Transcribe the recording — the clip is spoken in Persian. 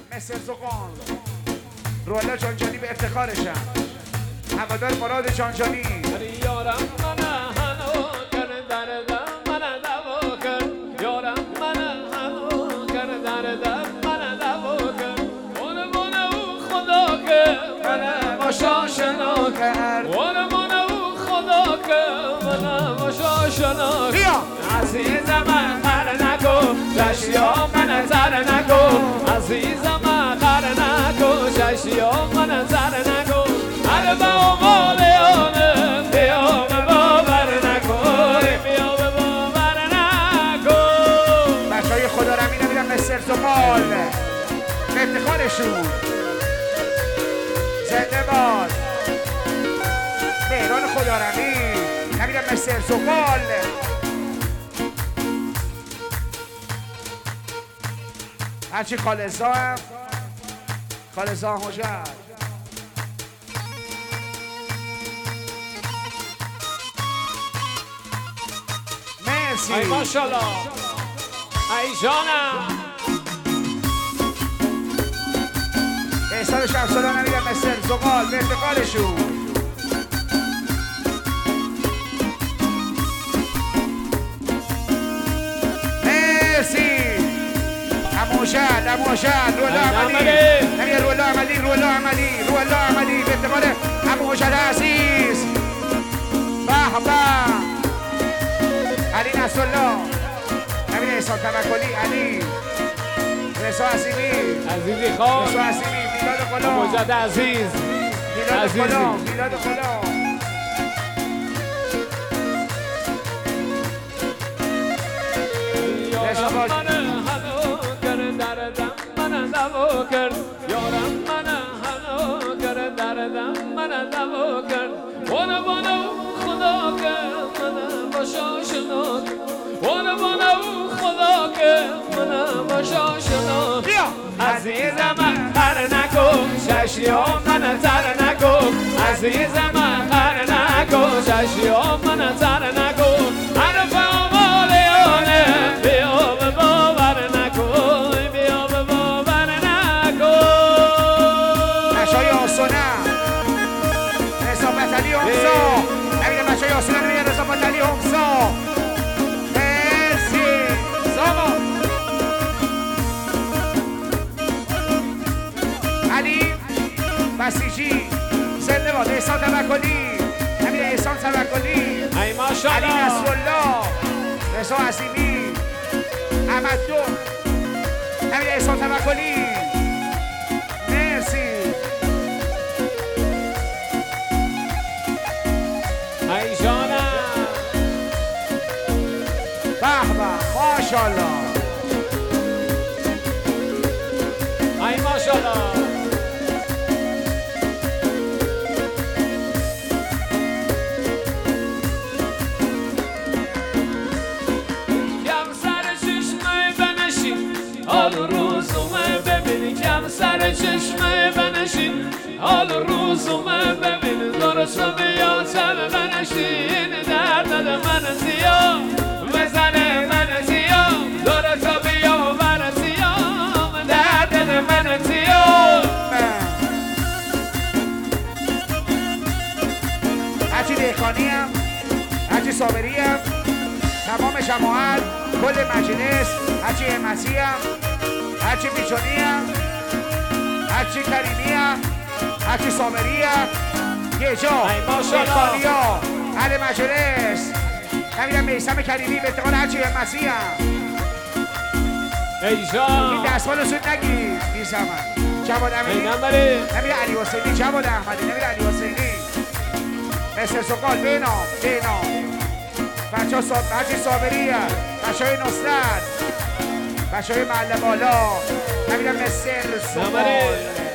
مثل زغال رولا جانجانی به افتخارشم هوادار مراد جانجانی یارم من هنو کر دردم من دوا کر یارم من هنو کر دردم من دوا کر اون او خدا که من مشاشنا کرد اون او خدا که من مشاشنا بیا عزیزم خر نکو ششیا من زر نکو عزیزم خر نکو ششیا من زر نکو هر با مالیانه بیا به باور نکو بیا به باور نکو بچه های خدا رو همین میرم مثل زغال به افتخارشون زنده باد مهران خدا رو همین نمیرم مثل زغال هرچی خالصا هم خالصا هم حجت مرسی ای ماشالله ای جانم احسان شمسالا نمیرم مثل زغال به افتخارشون مرسی اموشد رولا عملی نمیه رولا عملی به افتخار اموشد عزیز به به علی نصرالله نمیه احسان توکلی علی رسا حسیمی عزیزی خواه رسا حسیمی میلاد غلام مجد عزیز میلاد غلام یارم من هنو کر دردم من دوا کرد یارم من هنو کر دردم من دوا کرد اون خدا که من باشاشنا اون خدا که من باشاشنا عزیزم خر نکو ششیا من زر نکو عزیزم خر نکو ششیا من زر نکو هر فامالیانه بیا به باور نکو بیا به باور نکو بچه‌های آسونه رضافت علی همسا نمیده بچه‌های آسونه نمیده رضافت علی همسا مرسی ساما علی بسیجی زنده باد احسان توکلی نمیده احسان توکلی ای ماشالله علی نصرالله رضا حسیمی احمد دو نمیده احسان توکلی مرسی ای جانم به به ماشاءالله ای ماشالله کم سر چشمه بنشین حال روزومه ببین کم سر چشمه بنشین حال روزومه ببین درست بیا سر بنشین درد من زیاد بزنه من زیاد درست بیا من زیاد درد من زیاد هرچی دیخانی هم هرچی صابری هم تمام جماعت کل مجلس هرچی همسی هم هرچی بیچونی هم هرچی کریمی هم هرچی صابری هم یه جا دیخانی ها اهل مجلس نمیدم میسم کریمی به افتخار هرچی همسی هم ای جان این دستمال رو سود نگیر میسم جواد امینی ای نمبره نمیره علی حسینی جواد احمدی نمیره علی حسینی مثل سقال بینام بچه ها هرچی صابری هم بچه های نصرت بچه های محله بالا نمیرم مثل سقال